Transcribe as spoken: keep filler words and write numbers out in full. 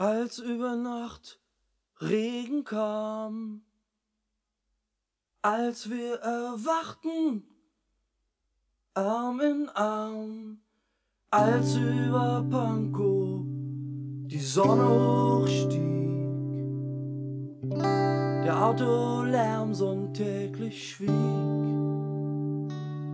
Als über Nacht Regen kam, als wir erwachten, Arm in Arm, als über Pankow die Sonne hochstieg, der Autolärm sonntäglich schwieg.